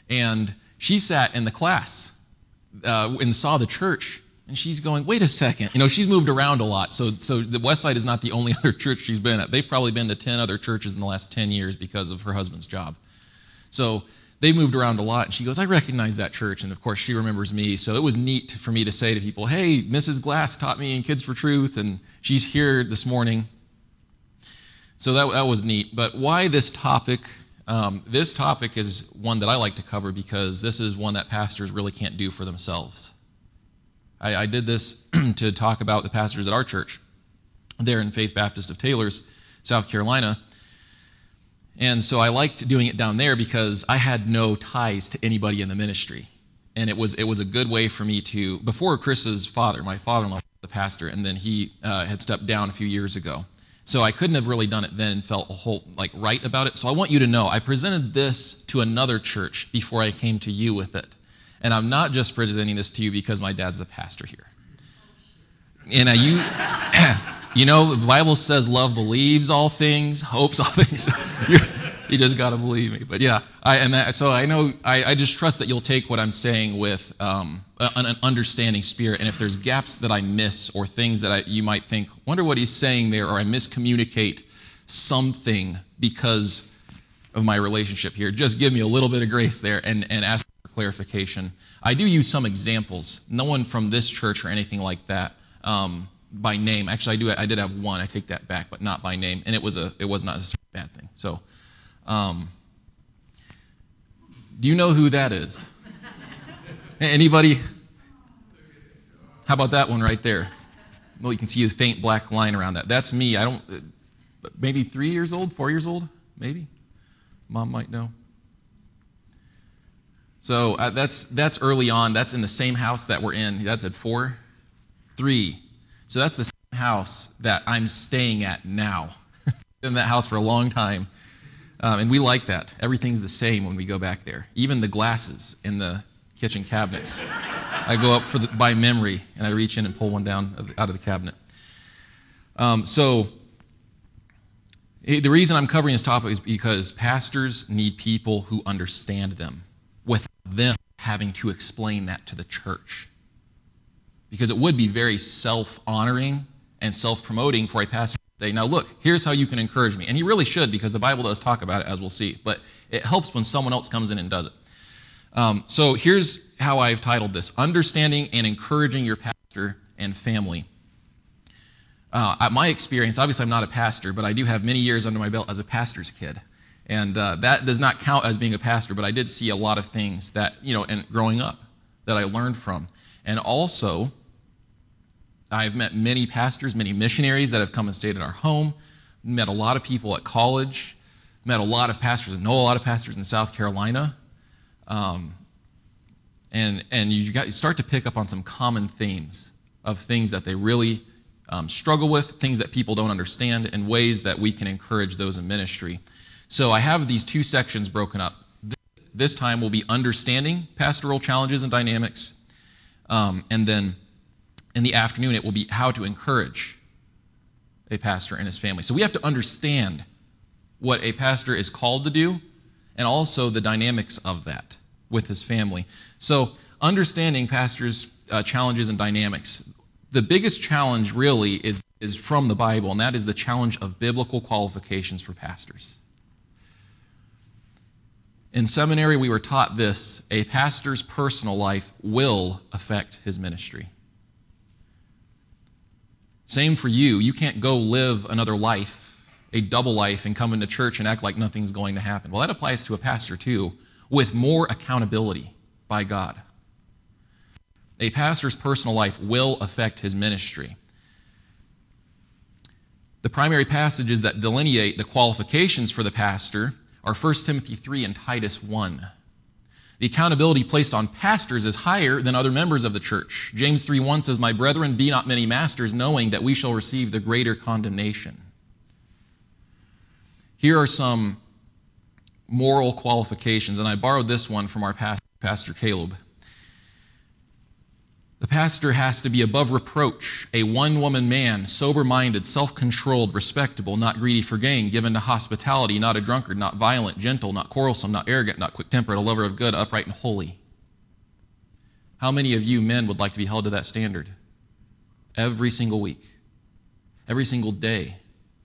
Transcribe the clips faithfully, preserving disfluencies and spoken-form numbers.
And she sat in the class uh, and saw the church, and she's going, wait a second. You know, she's moved around a lot, so so the Westside is not the only other church she's been at. They've probably been to ten other churches in the last ten years because of her husband's job. So they've moved around a lot, and she goes, I recognize that church, and of course she remembers me. So it was neat for me to say to people, hey, Missus Glass taught me in Kids for Truth, and she's here this morning. So that, that was neat. But why this topic? Um, this topic is one that I like to cover because this is one that pastors really can't do for themselves. I, I did this to talk about the pastors at our church there in Faith Baptist of Taylors, South Carolina. And so I liked doing it down there because I had no ties to anybody in the ministry. And it was it was a good way for me to, before Chris's father, my father-in-law was the pastor, and then he uh, had stepped down a few years ago. So I couldn't have really done it then and felt a whole, like right about it. So I want you to know, I presented this to another church before I came to you with it. And I'm not just presenting this to you because my dad's the pastor here. And uh, you, you know, the Bible says love believes all things, hopes all things. You just got to believe me. But yeah, I, and that, so I know, I, I just trust that you'll take what I'm saying with um, an, an understanding spirit. And if there's gaps that I miss or things that I, you might think, wonder what he's saying there, or I miscommunicate something because of my relationship here, just give me a little bit of grace there and, and ask for clarification. I do use some examples. No one from this church or anything like that um, by name. Actually, I do. I did have one. I take that back, but not by name. And it was a. It was not a bad thing. So. Um, do you know who that is? Anybody? How about that one right there? Well, you can see a faint black line around that. That's me. I don't, maybe three years old, four years old, maybe. Mom might know. So uh, that's that's early on. That's in the same house that we're in. That's at four, three. So that's the same house that I'm staying at now. Been in that house for a long time. Um, and we like that. Everything's the same when we go back there. Even the glasses in the kitchen cabinets. I go up for the, by memory, and I reach in and pull one down out of the cabinet. Um, so the reason I'm covering this topic is because pastors need people who understand them without them having to explain that to the church. Because it would be very self-honoring and self-promoting for a pastor say, now look, here's how you can encourage me. And he really should, because the Bible does talk about it, as we'll see. But it helps when someone else comes in and does it. Um, so here's how I've titled this: Understanding and Encouraging Your Pastor and Family. Uh, at my experience, obviously I'm not a pastor, but I do have many years under my belt as a pastor's kid. And uh, that does not count as being a pastor, but I did see a lot of things that, you know, and growing up that I learned from. And also, I've met many pastors, many missionaries that have come and stayed in our home, met a lot of people at college, met a lot of pastors, and know a lot of pastors in South Carolina. Um, and and you, got, you start to pick up on some common themes of things that they really um, struggle with, things that people don't understand, and ways that we can encourage those in ministry. So I have these two sections broken up. This, this time will be understanding pastoral challenges and dynamics, um, and then in the afternoon, it will be how to encourage a pastor and his family. So we have to understand what a pastor is called to do and also the dynamics of that with his family. So understanding pastors' uh, challenges and dynamics. The biggest challenge really is, is from the Bible, and that is the challenge of biblical qualifications for pastors. In seminary, we were taught this: a pastor's personal life will affect his ministry. Same for you. You can't go live another life, a double life, and come into church and act like nothing's going to happen. Well, that applies to a pastor too, with more accountability by God. A pastor's personal life will affect his ministry. The primary passages that delineate the qualifications for the pastor are First Timothy three and Titus one. The accountability placed on pastors is higher than other members of the church. James three one says, "My brethren, be not many masters, knowing that we shall receive the greater condemnation." Here are some moral qualifications, and I borrowed this one from our pastor, Pastor Caleb. The pastor has to be above reproach, a one-woman man, sober-minded, self-controlled, respectable, not greedy for gain, given to hospitality, not a drunkard, not violent, gentle, not quarrelsome, not arrogant, not quick-tempered, a lover of good, upright, and holy. How many of you men would like to be held to that standard? Every single week, every single day.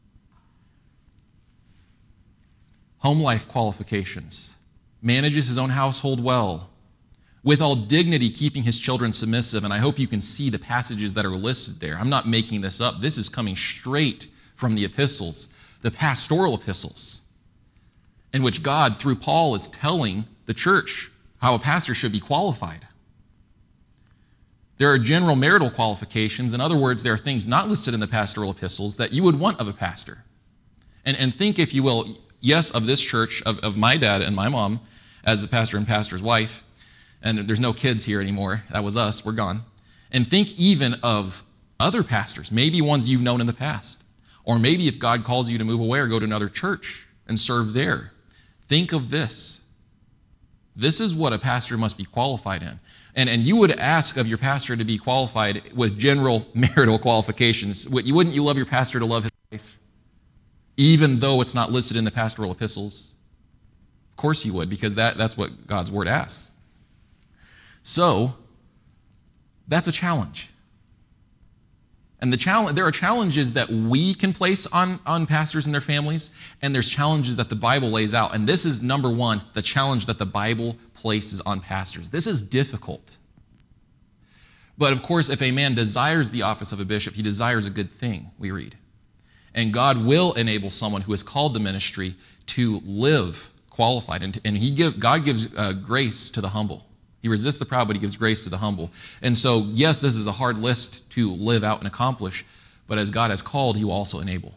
Home life qualifications. Manages his own household well, with all dignity, keeping his children submissive. And I hope you can see the passages that are listed there. I'm not making this up. This is coming straight from the epistles, the pastoral epistles, in which God, through Paul, is telling the church how a pastor should be qualified. There are general marital qualifications. In other words, there are things not listed in the pastoral epistles that you would want of a pastor. And, and think, if you will, yes, of this church, of, of my dad and my mom as the pastor and pastor's wife. And there's no kids here anymore. That was us. We're gone. And think even of other pastors, maybe ones you've known in the past. Or maybe if God calls you to move away or go to another church and serve there. Think of this. This is what a pastor must be qualified in. And, and you would ask of your pastor to be qualified with general marital qualifications. You wouldn't you love your pastor to love his wife? Even though it's not listed in the pastoral epistles? Of course you would, because that, that's what God's word asks. So, that's a challenge. And the challenge, there are challenges that we can place on, on pastors and their families, and there's challenges that the Bible lays out. And this is, number one, the challenge that the Bible places on pastors. This is difficult. But of course, if a man desires the office of a bishop, he desires a good thing, we read. And God will enable someone who is called to ministry to live qualified. And, and he give, God gives uh, grace to the humble. He resists the proud, but he gives grace to the humble. And so, yes, this is a hard list to live out and accomplish, but as God has called, he will also enable.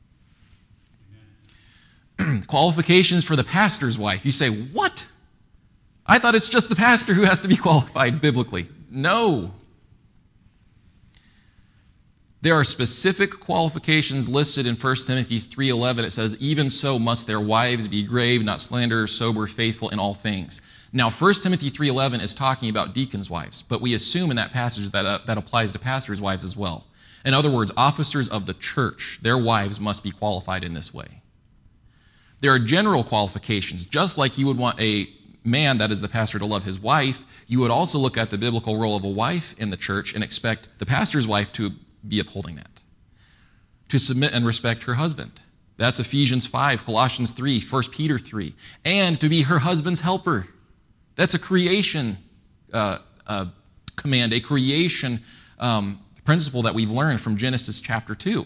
Qualifications for the pastor's wife. You say, what? I thought it's just the pastor who has to be qualified biblically. No. There are specific qualifications listed in First Timothy three eleven. It says, even so must their wives be grave, not slanderers, sober, faithful in all things. Now, First Timothy three eleven is talking about deacons' wives, but we assume in that passage that uh, that applies to pastors' wives as well. In other words, officers of the church, their wives must be qualified in this way. There are general qualifications. Just like you would want a man, that is the pastor, to love his wife, you would also look at the biblical role of a wife in the church and expect the pastor's wife to be upholding that, to submit and respect her husband. That's Ephesians five, Colossians three, First Peter three, and to be her husband's helper. That's a creation uh, uh, command, a creation um, principle that we've learned from Genesis chapter two.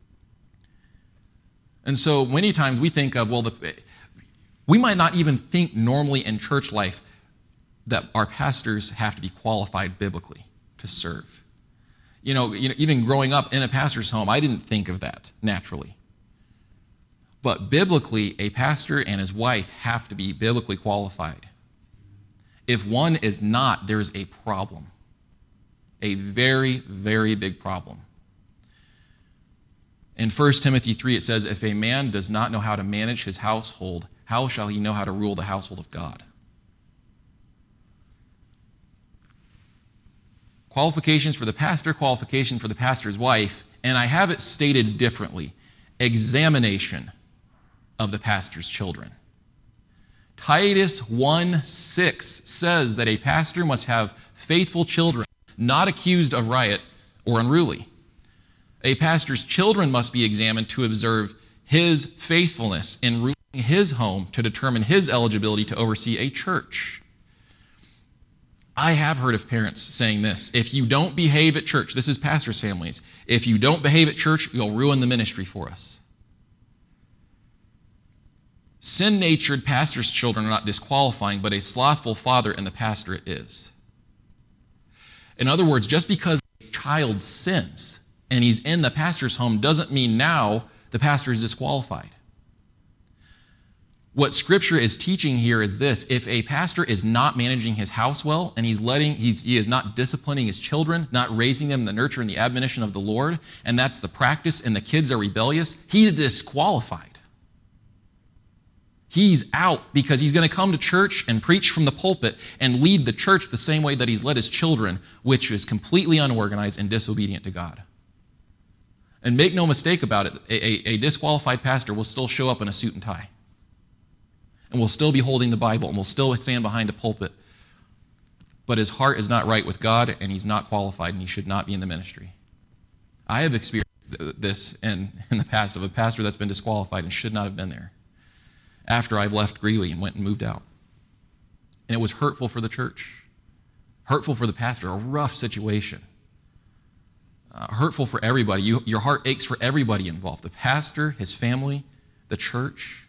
And so many times we think of, well, the, we might not even think normally in church life that our pastors have to be qualified biblically to serve. You know, you know, even growing up in a pastor's home, I didn't think of that naturally. But biblically, a pastor and his wife have to be biblically qualified. If one is not, there's a problem. A very, very big problem. In First Timothy three, it says, if a man does not know how to manage his household, how shall he know how to rule the household of God? Qualifications for the pastor, qualification for the pastor's wife, and I have it stated differently. Examination of the pastor's children. Titus one six says that a pastor must have faithful children, not accused of riot or unruly. A pastor's children must be examined to observe his faithfulness in ruling his home to determine his eligibility to oversee a church. I have heard of parents saying this, if you don't behave at church, this is pastors' families, if you don't behave at church, you'll ruin the ministry for us. Sin-natured pastors' children are not disqualifying, but a slothful father and the pastor is. In other words, just because a child sins and he's in the pastor's home doesn't mean now the pastor is disqualified. What Scripture is teaching here is this: if a pastor is not managing his house well, and he's letting, he's, he is not disciplining his children, not raising them in the nurture and the admonition of the Lord, and that's the practice, and the kids are rebellious, he's disqualified. He's out because he's going to come to church and preach from the pulpit and lead the church the same way that he's led his children, which is completely unorganized and disobedient to God. And make no mistake about it, a, a, a disqualified pastor will still show up in a suit and tie. And will still be holding the Bible and will still stand behind a pulpit. But his heart is not right with God, and he's not qualified, and he should not be in the ministry. I have experienced this in, in the past of a pastor that's been disqualified and should not have been there after I've left Greeley and went and moved out. And it was hurtful for the church, hurtful for the pastor, a rough situation, uh, hurtful for everybody. You, your heart aches for everybody involved, the pastor, his family, the church.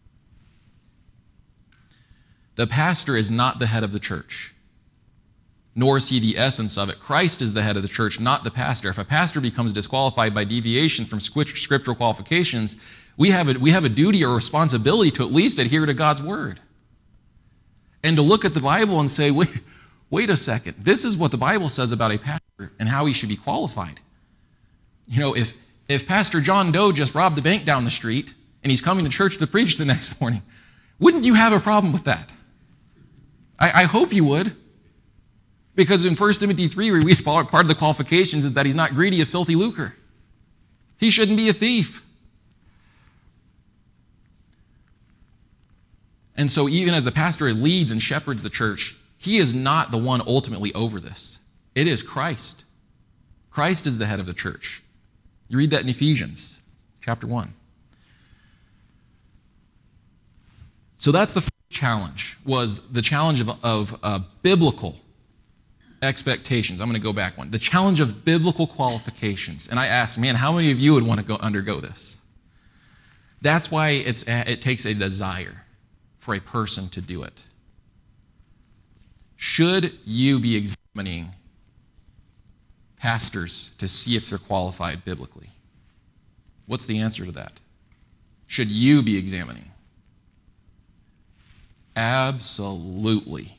The pastor is not the head of the church, nor is he the essence of it. Christ is the head of the church, not the pastor. If a pastor becomes disqualified by deviation from scriptural qualifications, we have a, we have a duty or responsibility to at least adhere to God's word. And to look at the Bible and say, wait, wait a second, this is what the Bible says about a pastor and how he should be qualified. You know, if, if Pastor John Doe just robbed the bank down the street and he's coming to church to preach the next morning, wouldn't you have a problem with that? I, I hope you would. Because in First Timothy three, we read part of the qualifications is that he's not greedy of filthy lucre. He shouldn't be a thief. And so even as the pastor leads and shepherds the church, he is not the one ultimately over this. It is Christ. Christ is the head of the church. You read that in Ephesians chapter one. So that's the first challenge, was the challenge of, of uh, biblical expectations. I'm going to go back one. The challenge of biblical qualifications. And I asked, man, how many of you would want to go undergo this? That's why it's, it takes a desire for a person to do it. Should you be examining pastors to see if they're qualified biblically? What's the answer to that? Should you be examining? Absolutely.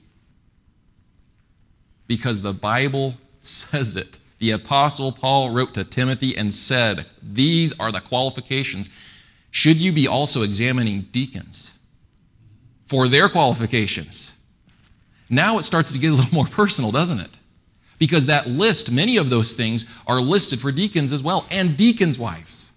Because the Bible says it. The Apostle Paul wrote to Timothy and said, these are the qualifications. Should you be also examining deacons for their qualifications? Now it starts to get a little more personal, doesn't it? Because that list, many of those things are listed for deacons as well, and deacons' wives.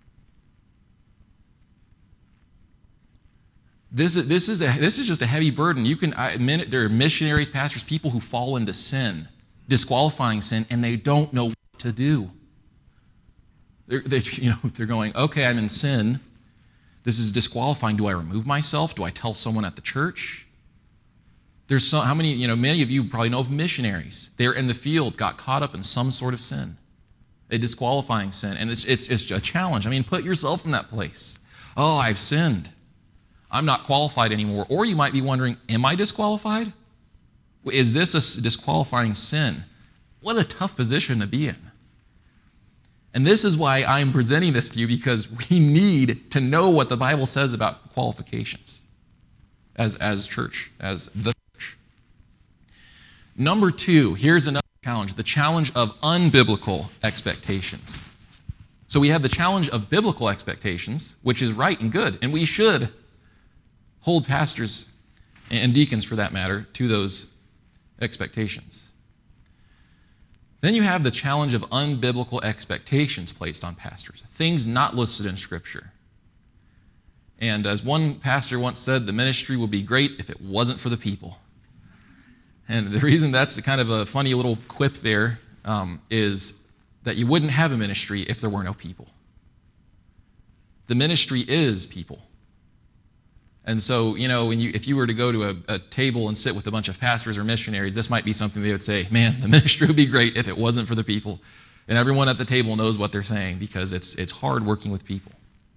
This is, this is, a, this is just a heavy burden. You can admit there are missionaries, pastors, people who fall into sin, disqualifying sin, and they don't know what to do. They're, they, you know, they're going, okay, I'm in sin. This is disqualifying. Do I remove myself? Do I tell someone at the church? There's so, how many, you know, many of you probably know of missionaries. They're in the field, got caught up in some sort of sin, a disqualifying sin, and it's, it's, it's a challenge. I mean, put yourself in that place. Oh, I've sinned. I'm not qualified anymore. Or you might be wondering, am I disqualified? Is this a disqualifying sin? What a tough position to be in. And this is why I'm presenting this to you, because we need to know what the Bible says about qualifications as, as church, as the church. Number two, here's another challenge, the challenge of unbiblical expectations. So we have the challenge of biblical expectations, which is right and good, and we should hold pastors and deacons, for that matter, to those expectations. Then you have the challenge of unbiblical expectations placed on pastors, things not listed in Scripture. And as one pastor once said, the ministry would be great if it wasn't for the people. And the reason that's kind of a funny little quip there um, is that you wouldn't have a ministry if there were no people. The ministry is people. And so, you know, when you, if you were to go to a, a table and sit with a bunch of pastors or missionaries, this might be something they would say, man, the ministry would be great if it wasn't for the people. And everyone at the table knows what they're saying, because it's, it's hard working with people.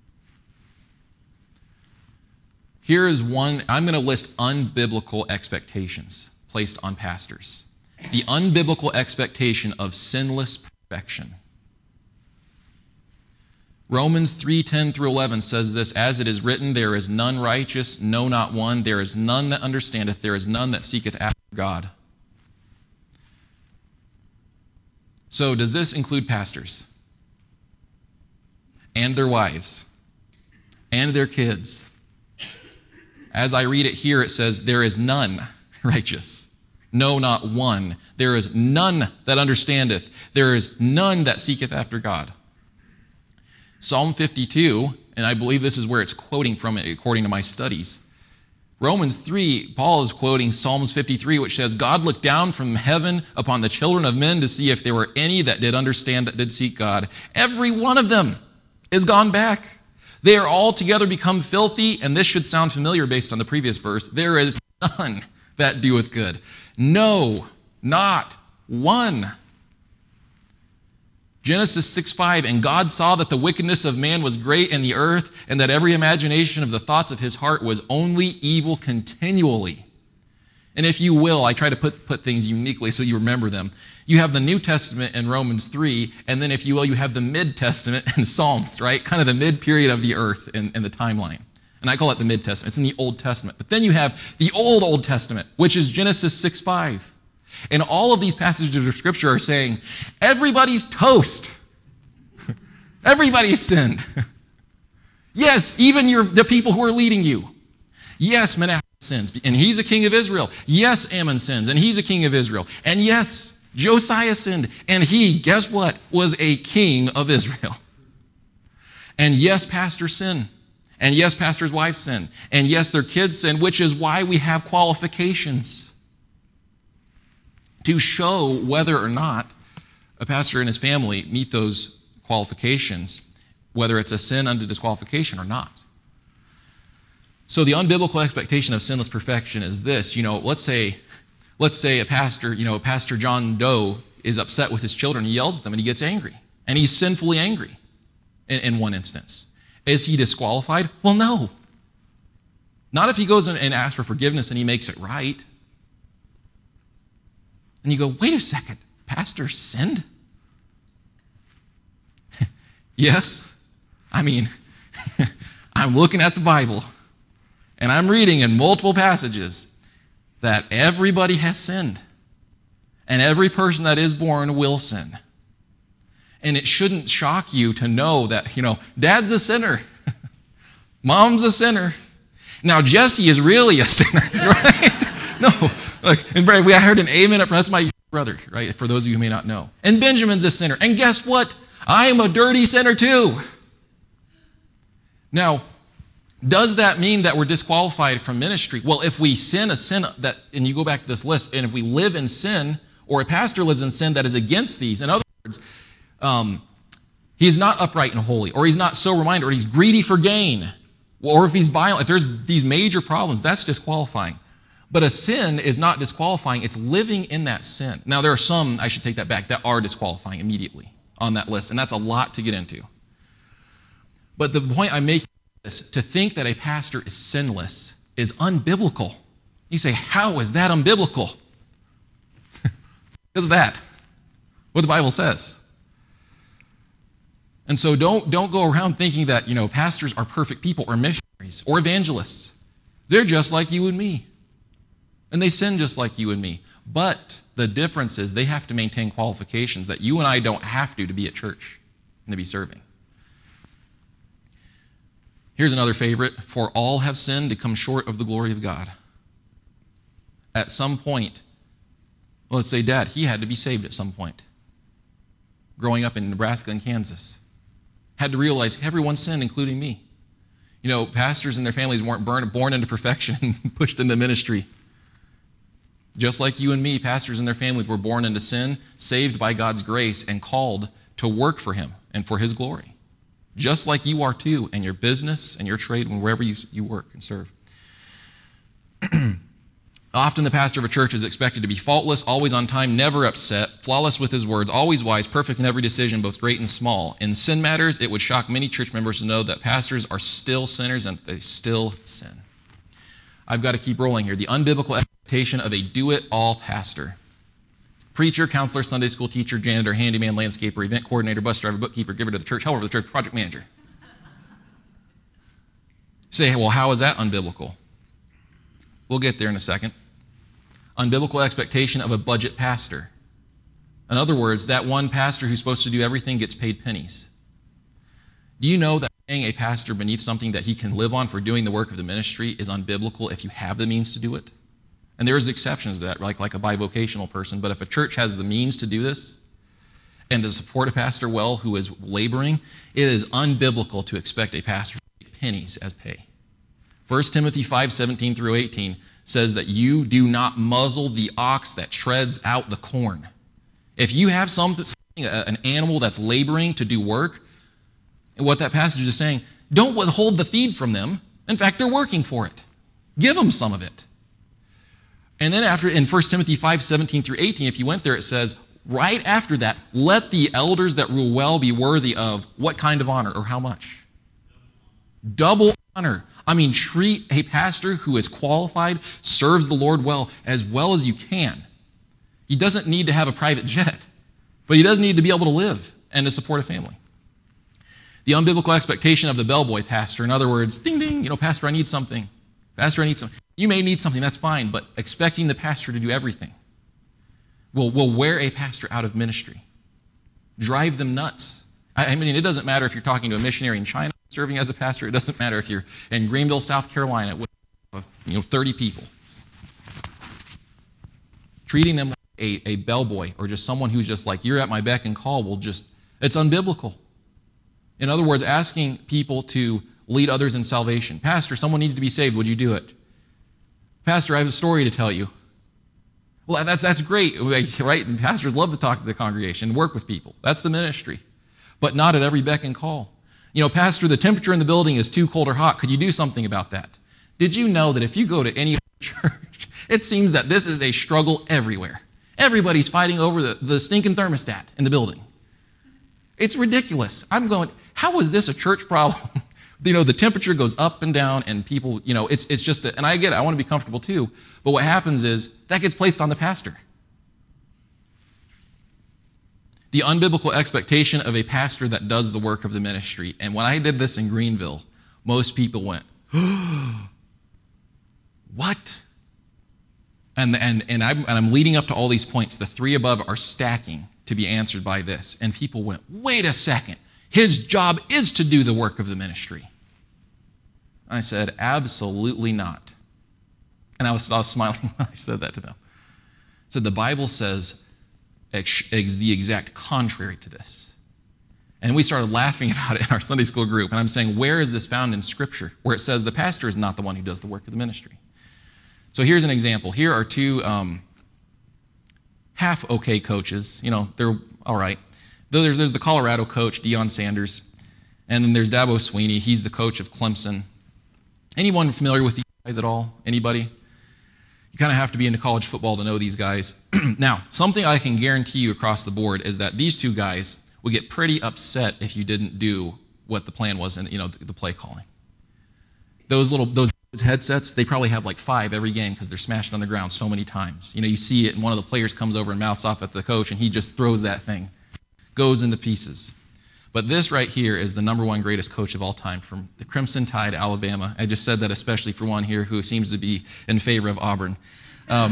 Here is one, I'm going to list unbiblical expectations placed on pastors. The unbiblical expectation of sinless perfection. Romans three ten through eleven says this, as it is written, there is none righteous, no, not one. There is none that understandeth. There is none that seeketh after God. So does this include pastors? And their wives? And their kids? As I read it here, it says, there is none righteous. No, not one. There is none that understandeth. There is none that seeketh after God. Psalm fifty-two, and I believe this is where it's quoting from it according to my studies. Romans three, Paul is quoting Psalms fifty-three, which says, God looked down from heaven upon the children of men to see if there were any that did understand, that did seek God. Every one of them is gone back. They are all together become filthy, and this should sound familiar based on the previous verse. There is none that doeth good. No, not one. Genesis six five, and God saw that the wickedness of man was great in the earth, and that every imagination of the thoughts of his heart was only evil continually. And if you will, I try to put, put things uniquely so you remember them. You have the New Testament in Romans three, and then if you will, you have the mid-testament in Psalms, right? Kind of the mid-period of the earth in, in the timeline. And I call it the mid-testament. It's in the Old Testament. But then you have the Old Old Testament, which is Genesis six five. And all of these passages of Scripture are saying, everybody's toast. Everybody's sinned. Yes, even your, the people who are leading you. Yes, Manasseh sins, and he's a king of Israel. Yes, Ammon sins, and he's a king of Israel. And yes, Josiah sinned, and he, guess what, was a king of Israel. And yes, pastors sin. And yes, pastors' wives sin. And yes, their kids sin, which is why we have qualifications to show whether or not a pastor and his family meet those qualifications, whether it's a sin unto disqualification or not. So the unbiblical expectation of sinless perfection is this. You know, let's say, let's say a pastor, you know, Pastor John Doe is upset with his children. He yells at them and he gets angry. And he's sinfully angry in, in one instance. Is he disqualified? Well, no. Not if he goes and asks for forgiveness and he makes it right. And you go, wait a second, pastor sinned? Yes. I mean, I'm looking at the Bible, and I'm reading in multiple passages that everybody has sinned, and every person that is born will sin. And it shouldn't shock you to know that, you know, dad's a sinner, mom's a sinner. Now, Jesse is really a sinner, right? No, look, and Brad, we I heard an amen up front. That's my brother, right? For those of you who may not know. And Benjamin's a sinner. And guess what? I am a dirty sinner too. Now, does that mean that we're disqualified from ministry? Well, if we sin a sin that, and you go back to this list, and if we live in sin, or a pastor lives in sin that is against these, in other words, um, he's not upright and holy, or he's not sober-minded, or he's greedy for gain, or if he's violent, if there's these major problems, that's disqualifying. But a sin is not disqualifying. It's living in that sin. Now, there are some, I should take that back, that are disqualifying immediately on that list, and that's a lot to get into. But the point I'm making is to think that a pastor is sinless is unbiblical. You say, how is that unbiblical? Because of that, what the Bible says. And so don't, don't go around thinking that, you know, pastors are perfect people or missionaries or evangelists. They're just like you and me. And they sin just like you and me. But the difference is they have to maintain qualifications that you and I don't have to to be at church and to be serving. Here's another favorite. For all have sinned to come short of the glory of God. At some point, well, let's say Dad, he had to be saved at some point. Growing up in Nebraska and Kansas. Had to realize everyone sinned, including me. You know, pastors and their families weren't born, born into perfection and pushed into ministry. Just like you and me, pastors and their families were born into sin, saved by God's grace, and called to work for Him and for His glory. Just like you are too, in your business and your trade and wherever you, you work and serve. Often the pastor of a church is expected to be faultless, always on time, never upset, flawless with his words, always wise, perfect in every decision, both great and small. In sin matters, it would shock many church members to know that pastors are still sinners and they still sin. I've got to keep rolling here. The unbiblical expectation of a do-it-all pastor. Preacher, counselor, Sunday school teacher, janitor, handyman, landscaper, event coordinator, bus driver, bookkeeper, giver to the church, helper of the church, project manager. Say, well, how is that unbiblical? We'll get there in a second. Unbiblical expectation of a budget pastor. In other words, that one pastor who's supposed to do everything gets paid pennies. Do you know that Paying a pastor beneath something that he can live on for doing the work of the ministry is unbiblical if you have the means to do it. And there's exceptions to that, like, like a bivocational person. But if a church has the means to do this and to support a pastor well who is laboring, it is unbiblical to expect a pastor to take pennies as pay. First Timothy five, seventeen through eighteen says that you do not muzzle the ox that treads out the corn. If you have something, an animal that's laboring to do work, and what that passage is saying, don't withhold the feed from them. In fact, they're working for it. Give them some of it. And then after, in First Timothy five, seventeen through eighteen, if you went there, it says, right after that, let the elders that rule well be worthy of what kind of honor or how much? Double honor. I mean, treat a pastor who is qualified, serves the Lord well, as well as you can. He doesn't need to have a private jet, but he does need to be able to live and to support a family. The unbiblical expectation of the bellboy pastor, in other words, ding, ding, you know, pastor, I need something. Pastor, I need something. You may need something, that's fine, but expecting the pastor to do everything will, will wear a pastor out of ministry, drive them nuts. I, I mean, it doesn't matter if you're talking to a missionary in China serving as a pastor. It doesn't matter if you're in Greenville, South Carolina, with you know, thirty people. Treating them like a, a bellboy or just someone who's just like, you're at my beck and call, will just, it's unbiblical. In other words, asking people to lead others in salvation. Pastor, someone needs to be saved. Would you do it? Pastor, I have a story to tell you. Well, that's, that's great, right? And pastors love to talk to the congregation, work with people. That's the ministry. But not at every beck and call. You know, Pastor, the temperature in the building is too cold or hot. Could you do something about that? Did you know that if you go to any church, it seems that this is a struggle everywhere. Everybody's fighting over the, the stinking thermostat in the building. It's ridiculous. I'm going, how is this a church problem? You know, the temperature goes up and down and people, you know, it's it's just, a, and I get it, I want to be comfortable too, but what happens is that gets placed on the pastor. The unbiblical expectation of a pastor that does the work of the ministry. And when I did this in Greenville, most people went, what? And, and, and, I'm, and I'm leading up to all these points. The three above are stacking to be answered by this. And people went, wait a second. His job is to do the work of the ministry. I said, absolutely not. And I was, I was smiling when I said that to them. I said, the Bible says ex- ex- the exact contrary to this. And we started laughing about it in our Sunday school group. And I'm saying, where is this found in Scripture? Where it says the pastor is not the one who does the work of the ministry. So here's an example. Here are two um, half okay coaches. You know, they're all right. There's, there's the Colorado coach, Deion Sanders. And then there's Dabo Swinney. He's the coach of Clemson. Anyone familiar with these guys at all? Anybody? You kind of have to be into college football to know these guys. Now, something I can guarantee you across the board is that these two guys would get pretty upset if you didn't do what the plan was and, you know, the, the play calling. Those little those headsets, they probably have like five every game because they're smashed on the ground so many times. You know, you see it and one of the players comes over and mouths off at the coach and he just throws that thing. Goes into pieces. But this right here is the number one greatest coach of all time from the Crimson Tide, Alabama. I just said that especially for one here who seems to be in favor of Auburn. Um,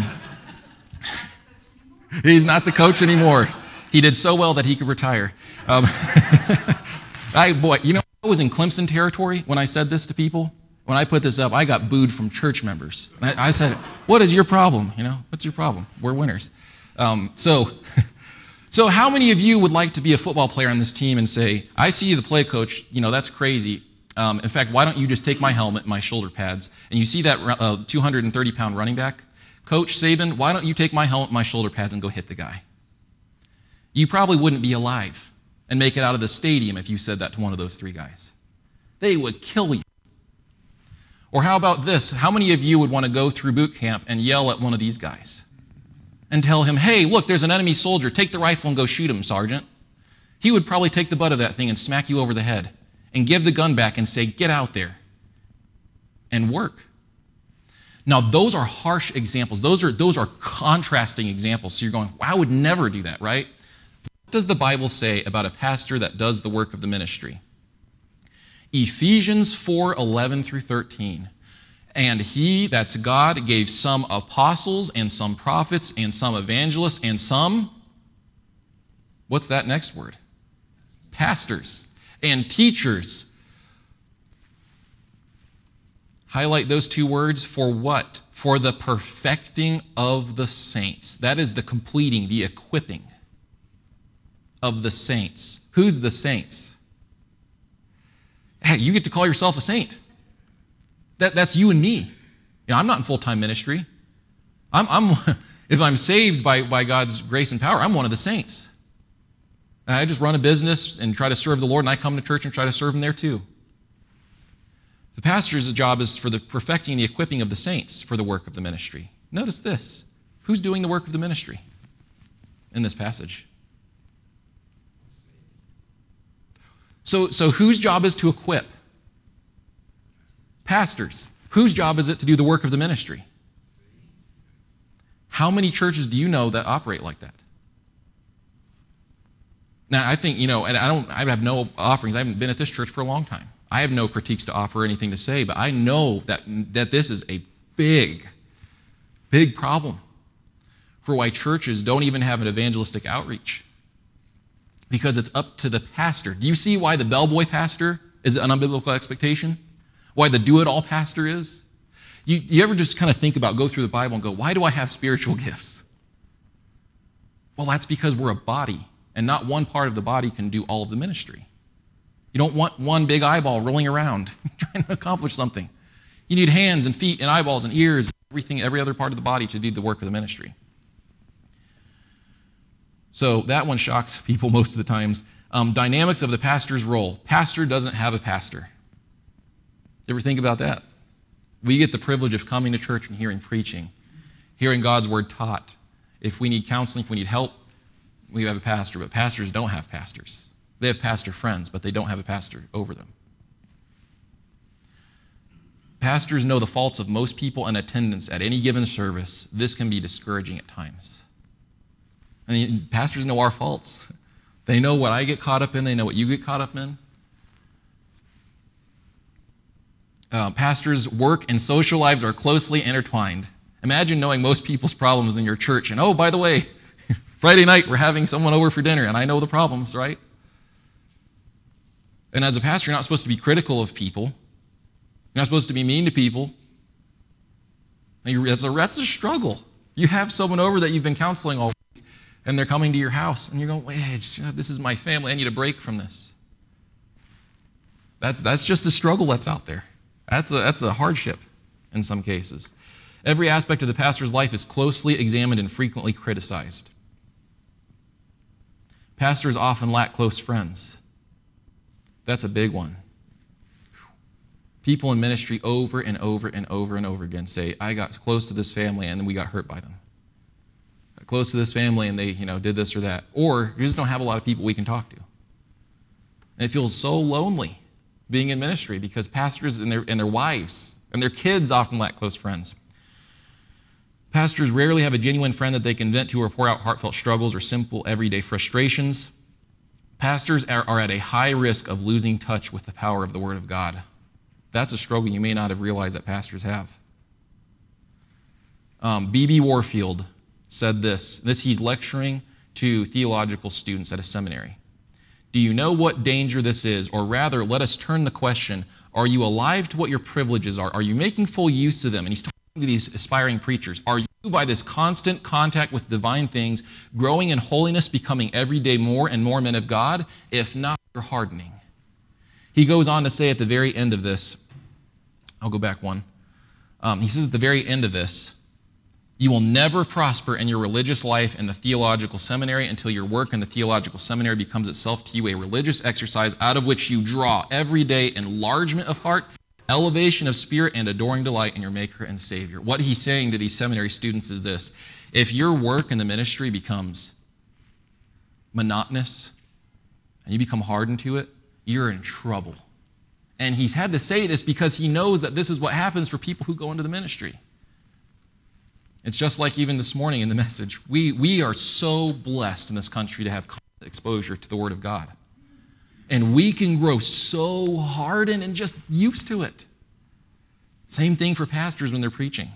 he's not the coach anymore. He did so well that he could retire. Um, I, boy, you know, I was in Clemson territory when I said this to people. When I put this up, I got booed from church members. I, I said, what is your problem? You know, what's your problem? We're winners. Um, so... So how many of you would like to be a football player on this team and say, I see you, the play coach, you know, that's crazy. Um, in fact, why don't you just take my helmet and my shoulder pads, and you see that uh, two hundred thirty pound running back? Coach Saban, why don't you take my helmet and my shoulder pads and go hit the guy? You probably wouldn't be alive and make it out of the stadium if you said that to one of those three guys. They would kill you. Or how about this? How many of you would want to go through boot camp and yell at one of these guys? And tell him, hey, look, there's an enemy soldier. Take the rifle and go shoot him, Sergeant. He would probably take the butt of that thing and smack you over the head and give the gun back and say, get out there and work. Now, those are harsh examples. Those are, those are contrasting examples. So you're going, well, I would never do that, right? What does the Bible say about a pastor that does the work of the ministry? Ephesians four, eleven through thirteen. And he, that's God, gave some apostles and some prophets and some evangelists and some, what's that next word? Pastors and teachers Highlight those two words. For what? For the perfecting of the saints. That is the completing, the equipping of the saints. Who's the saints? Hey, you get to call yourself a saint. That, that's you and me. You know, I'm not in full-time ministry. I'm, I'm if I'm saved by, by God's grace and power, I'm one of the saints. And I just run a business and try to serve the Lord, and I come to church and try to serve him there too. The pastor's job is for the perfecting, the equipping of the saints for the work of the ministry. Notice this. Who's doing the work of the ministry in this passage? So, so whose job is to equip? Pastors. Whose job is it to do the work of the ministry? How many churches do you know that operate like that? Now, I think, you know, and I don't, I have no offerings. I haven't been at this church for a long time. I have no critiques to offer or anything to say, but I know that, that this is a big, big problem for why churches don't even have an evangelistic outreach. Because it's up to the pastor. Do you see why the bellboy pastor is an unbiblical expectation? Why the do-it-all pastor is? You, you ever just kind of think about, go through the Bible and go, why do I have spiritual gifts? Well, that's because we're a body, and not one part of the body can do all of the ministry. You don't want one big eyeball rolling around trying to accomplish something. You need hands and feet and eyeballs and ears, everything, every other part of the body to do the work of the ministry. So that one shocks people most of the times. Um, dynamics of the pastor's role. Pastor doesn't have a pastor. You ever think about that? We get the privilege of coming to church and hearing preaching, hearing God's word taught. If we need counseling, if we need help, we have a pastor, but pastors don't have pastors. They have pastor friends, but they don't have a pastor over them. Pastors know the faults of most people in attendance at any given service. This can be discouraging at times. I mean, pastors know our faults. They know what I get caught up in. They know what you get caught up in. Uh, pastors' work and social lives are closely intertwined. Imagine knowing most people's problems in your church. And oh, by the way, Friday night we're having someone over for dinner, and I know the problems, right? And as a pastor, you're not supposed to be critical of people. You're not supposed to be mean to people. That's a, that's a struggle. You have someone over that you've been counseling all week, and they're coming to your house, and you're going, wait, this is my family. I need a break from this. That's, that's just a struggle that's out there. That's a, that's a hardship in some cases. Every aspect of the pastor's life is closely examined and frequently criticized. Pastors often lack close friends. That's a big one. People in ministry over and over and over and over again say, I got close to this family and then we got hurt by them. Got close to this family and they, you know, did this or that. Or you just don't have a lot of people we can talk to. And it feels so lonely being in ministry because pastors and their, and their wives and their kids often lack close friends. Pastors rarely have a genuine friend that they can vent to or pour out heartfelt struggles or simple everyday frustrations. Pastors are, are at a high risk of losing touch with the power of the Word of God. That's a struggle you may not have realized that pastors have. Um, B B Warfield said this. This he's lecturing to theological students at a seminary. Do you know what danger this is? Or rather, let us turn the question, are you alive to what your privileges are? Are you making full use of them? And he's talking to these aspiring preachers. Are you, by this constant contact with divine things, growing in holiness, becoming every day more and more men of God? If not, you're hardening. He goes on to say at the very end of this, I'll go back one. Um, he says at the very end of this, you will never prosper in your religious life in the theological seminary until your work in the theological seminary becomes itself to you a religious exercise out of which you draw every day enlargement of heart, elevation of spirit, and adoring delight in your Maker and Savior. What he's saying to these seminary students is this: if your work in the ministry becomes monotonous and you become hardened to it, you're in trouble. And he's had to say this because he knows that this is what happens for people who go into the ministry. It's just like even this morning in the message. We, we are so blessed in this country to have exposure to the Word of God. And we can grow so hardened and just used to it. Same thing for pastors when they're preaching.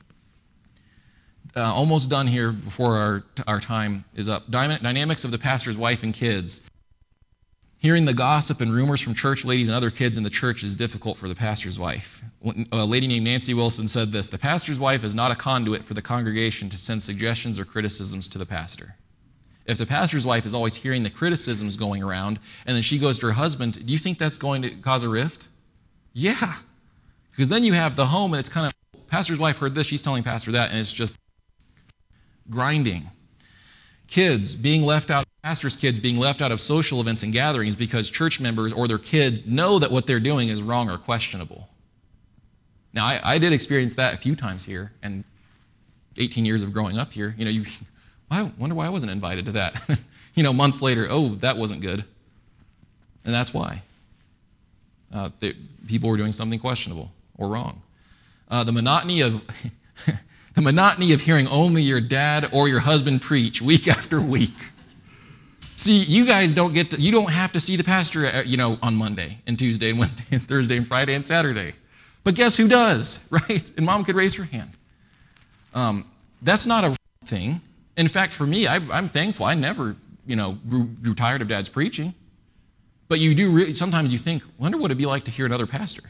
Uh, almost done here before our, our time is up. Dynamics of the pastor's wife and kids. Hearing the gossip and rumors from church ladies and other kids in the church is difficult for the pastor's wife. A lady named Nancy Wilson said this: the pastor's wife is not a conduit for the congregation to send suggestions or criticisms to the pastor. If the pastor's wife is always hearing the criticisms going around and then she goes to her husband, do you think that's going to cause a rift? Yeah. Because then you have the home and it's kind of, pastor's wife heard this, she's telling pastor that, and it's just grinding. Kids being left out, pastors' kids being left out of social events and gatherings because church members or their kids know that what they're doing is wrong or questionable. Now, I, I did experience that a few times here, and eighteen years of growing up here. You know, you, I wonder why I wasn't invited to that. You know, months later, oh, that wasn't good. And that's why. Uh, they, people were doing something questionable or wrong. Uh, the monotony of... The monotony of hearing only your dad or your husband preach week after week. See, you guys don't get to, you don't have to see the pastor, you know, on Monday and Tuesday and Wednesday and Thursday and Friday and Saturday. But guess who does, right? And mom could raise her hand. Um, that's not a thing. In fact, for me, I, I'm thankful. I never, you know, grew, grew tired of dad's preaching. But you do really, sometimes you think, wonder what it'd be like to hear another pastor.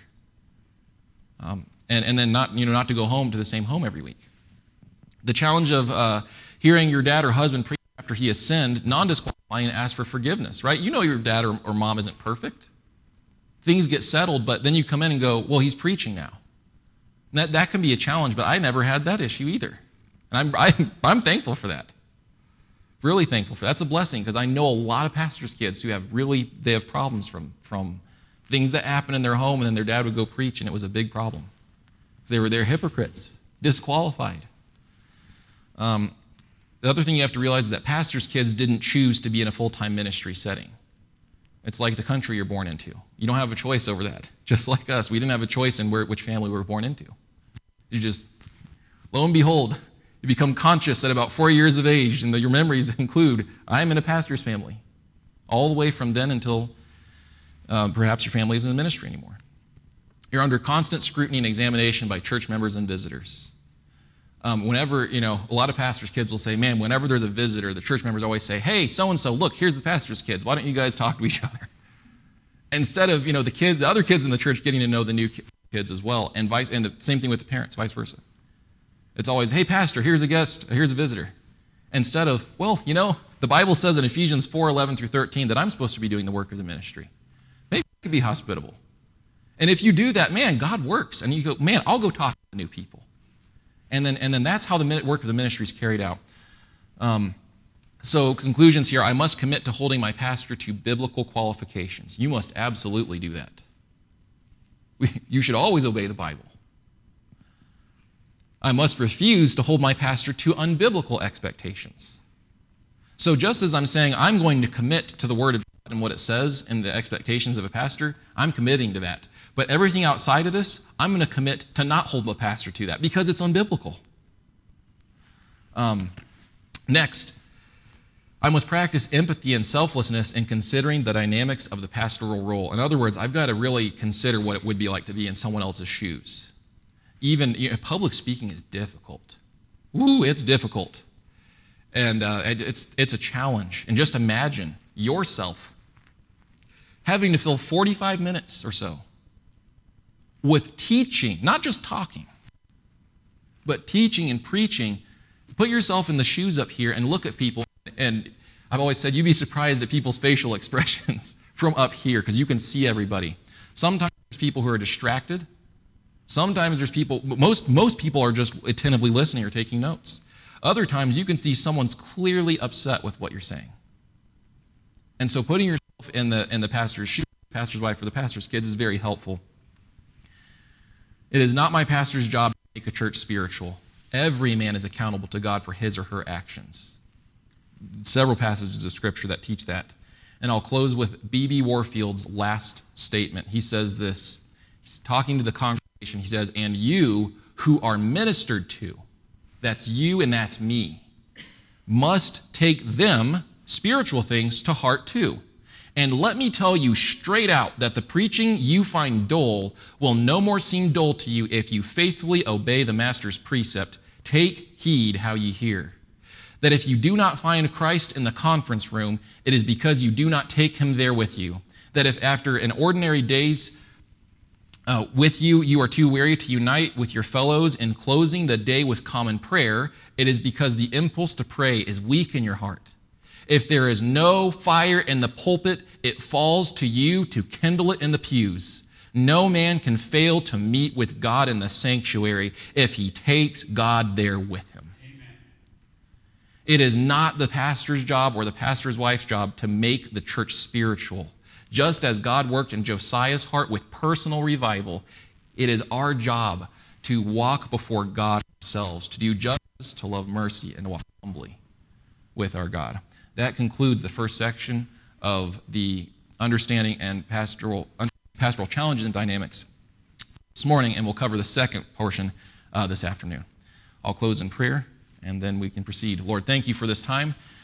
Um, and, and then not, you know, not to go home to the same home every week. The challenge of uh, hearing your dad or husband preach after he has sinned, non-disqualifying, and ask for forgiveness, right? You know your dad or, or mom isn't perfect. Things get settled, but then you come in and go, well, he's preaching now. And that, that can be a challenge, but I never had that issue either. And I'm, I'm, I'm thankful for that. Really thankful for that. That's a blessing, because I know a lot of pastors' kids who have really, they have problems from, from things that happen in their home, and then their dad would go preach, and it was a big problem. They were they're hypocrites, disqualified. Um, the other thing you have to realize is that pastors' kids didn't choose to be in a full-time ministry setting. It's like the country you're born into. You don't have a choice over that. Just like us, we didn't have a choice in where, which family we were born into. You just, lo and behold, you become conscious at about four years of age, and the, your memories include, I'm in a pastor's family. All the way from then until uh, perhaps your family isn't in ministry anymore. You're under constant scrutiny and examination by church members and visitors. Um, whenever, you know, a lot of pastors' kids will say, man, whenever there's a visitor, the church members always say, hey, so-and-so, look, here's the pastor's kids. Why don't you guys talk to each other? Instead of, you know, the kids, the other kids in the church getting to know the new kids as well, and vice, and the same thing with the parents, vice versa. It's always, hey, pastor, here's a guest, here's a visitor. Instead of, well, you know, the Bible says in Ephesians four, eleven through thirteen that I'm supposed to be doing the work of the ministry. Maybe I could be hospitable. And if you do that, man, God works. And you go, man, I'll go talk to new people. And then, and then that's how the work of the ministry is carried out. Um, so conclusions here, I must commit to holding my pastor to biblical qualifications. You must absolutely do that. We, you should always obey the Bible. I must refuse to hold my pastor to unbiblical expectations. So just as I'm saying I'm going to commit to the Word of God and what it says and the expectations of a pastor, I'm committing to that. But everything outside of this, I'm going to commit to not hold a pastor to that because it's unbiblical. Um, next, I must practice empathy and selflessness in considering the dynamics of the pastoral role. In other words, I've got to really consider what it would be like to be in someone else's shoes. Even you know, public speaking is difficult. Ooh, it's difficult. And uh, it's, it's a challenge. And just imagine yourself having to fill forty-five minutes or so with teaching, not just talking, but teaching and preaching. Put yourself in the shoes up here and look at people. And I've always said you'd be surprised at people's facial expressions from up here because you can see everybody. Sometimes there's people who are distracted. Sometimes there's people, most, most people are just attentively listening or taking notes. Other times you can see someone's clearly upset with what you're saying. And so putting yourself in the, in the pastor's shoes, the pastor's wife, or the pastor's kids is very helpful. It is not my pastor's job to make a church spiritual. Every man is accountable to God for his or her actions. Several passages of Scripture that teach that. And I'll close with B B Warfield's last statement. He says this, he's talking to the congregation, he says, and you who are ministered to, that's you and that's me, must take them, spiritual things, to heart too. And let me tell you straight out that the preaching you find dull will no more seem dull to you if you faithfully obey the master's precept. Take heed how ye hear. That if you do not find Christ in the conference room, it is because you do not take him there with you. That if after an ordinary day's uh, with you, you are too weary to unite with your fellows in closing the day with common prayer, it is because the impulse to pray is weak in your heart. If there is no fire in the pulpit, it falls to you to kindle it in the pews. No man can fail to meet with God in the sanctuary if he takes God there with him. Amen. It is not the pastor's job or the pastor's wife's job to make the church spiritual. Just as God worked in Josiah's heart with personal revival, it is our job to walk before God ourselves, to do justice, to love mercy, and to walk humbly with our God. That concludes the first section of the understanding and pastoral pastoral challenges and dynamics this morning, and we'll cover the second portion uh, this afternoon. I'll close in prayer, and then we can proceed. Lord, thank you for this time.